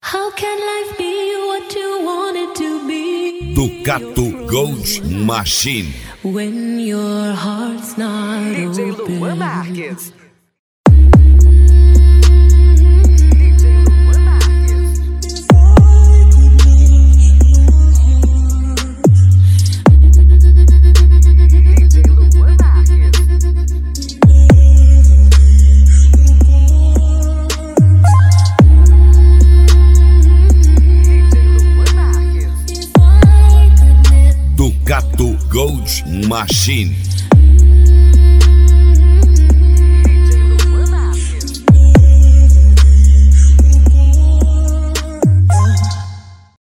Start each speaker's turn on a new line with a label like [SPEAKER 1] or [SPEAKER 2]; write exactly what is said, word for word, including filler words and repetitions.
[SPEAKER 1] How can life be what you want it to be?
[SPEAKER 2] Ducato Gold Machine.
[SPEAKER 1] When your heart's not
[SPEAKER 3] D J
[SPEAKER 1] open.
[SPEAKER 3] Luan Marques.
[SPEAKER 2] Ducato Gold Machine.